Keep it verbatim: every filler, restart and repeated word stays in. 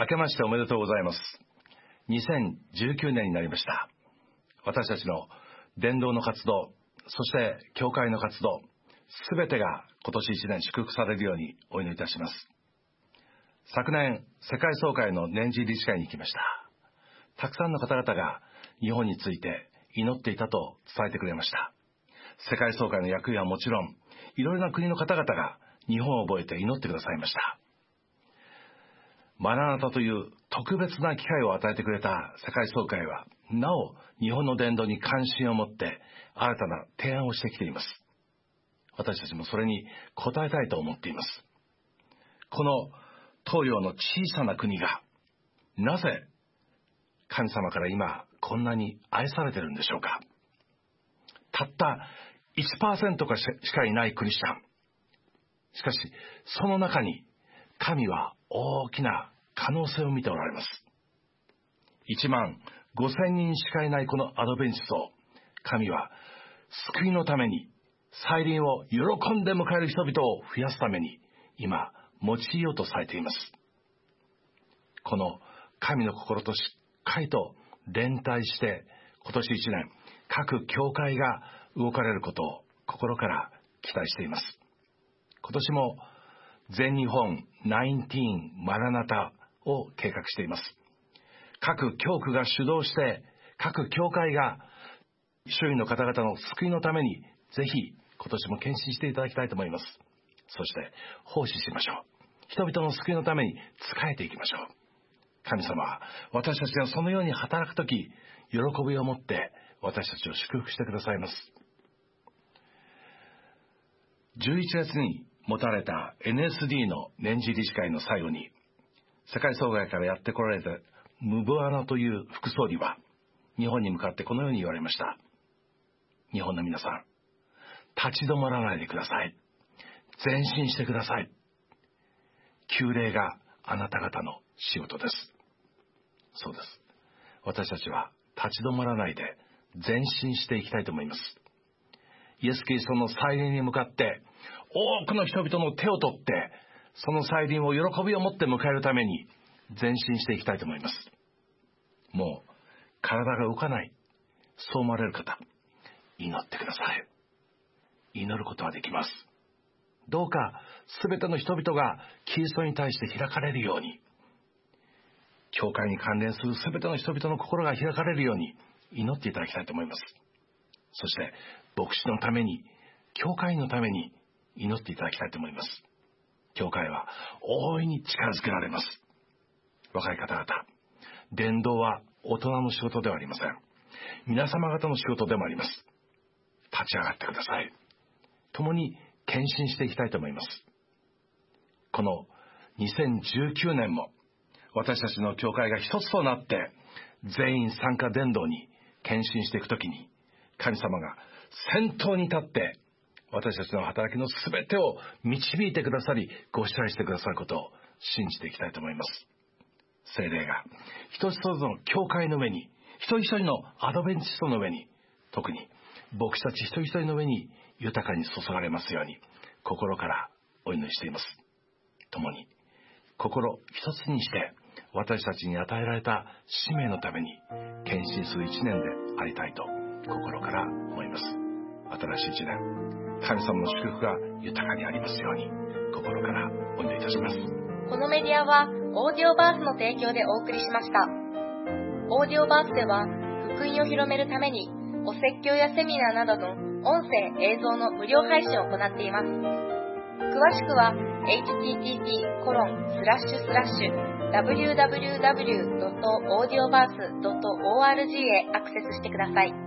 明けましておめでとうございます。にせんじゅうきゅうねんになりました。私たちの伝道の活動、そして教会の活動、すべてが今年一年祝福されるようにお祈りいたします。昨年、世界総会の年次理事会に行きました。たくさんの方々が日本について祈っていたと伝えてくれました。世界総会の役員はもちろん、いろいろな国の方々が日本を覚えて祈ってくださいました。マラナタという特別な機会を与えてくれた世界総会は、なお日本の伝道に関心を持って新たな提案をしてきています。私たちもそれに応えたいと思っています。この東洋の小さな国が、なぜ神様から今こんなに愛されているんでしょうか。たった いちパーセント しかいないクリスチャン。しかしその中に神は大きな可能性を見ておられます。いちまんごせんにんしかいないこのアドベンチストを、神は救いのために、再臨を喜んで迎える人々を増やすために今用いようとされています。この神の心としっかりと連帯して今年一年各教会が動かれることを心から期待しています。今年も全日本じゅうきゅうマラナタを計画しています。各教区が主導して各教会が周囲の方々の救いのためにぜひ今年も献身していただきたいと思います。そして奉仕しましょう。人々の救いのために仕えていきましょう。神様は私たちがそのように働くとき、喜びを持って私たちを祝福してくださいます。じゅういちがつに持たれた エヌエスディー の年次理事会の最後に、世界総会からやってこられたムブアナという副総理は日本に向かってこのように言われました。日本の皆さん、立ち止まらないでください。前進してください。旧礼があなた方の仕事です。そうです。私たちは立ち止まらないで前進していきたいと思います。イエス・キリストの再臨に向かって多くの人々の手を取って、その再臨を喜びを持って迎えるために前進していきたいと思います。もう体が動かない、そう思われる方、祈ってください。祈ることはできます。どうかすべての人々がキリストに対して開かれるように、教会に関連するすべての人々の心が開かれるように祈っていただきたいと思います。そして牧師のために、教会のために祈っていただきたいと思います。教会は大いに力づけられます。若い方々、伝道は大人の仕事ではありません。皆様方の仕事でもあります。立ち上がってください。共に献身していきたいと思います。このにせんじゅうきゅうねんも私たちの教会が一つとなって全員参加伝道に献身していくときに、神様が先頭に立って私たちの働きのすべてを導いてくださり、ご支配してくださることを信じていきたいと思います。聖霊が一つ一つの教会の上に、一人一人のアドベンチストの上に、特に牧師たち一人一人の上に豊かに注がれますように心からお祈りしています。共に心一つにして私たちに与えられた使命のために献身する一年でありたいと心から思います。新しい一年、神様の祝福が豊かにありますように心からお祈りいたします。 このメディアはオーディオバースの提供でお送りしました。オーディオバースでは福音を広めるためにお説教やセミナーなどの音声映像の無料配信を行っています。詳しくは エイチティーティーピーコロンスラッシュスラッシュダブリューダブリューダブリュードットオーディオバースドットオーアールジー へアクセスしてください。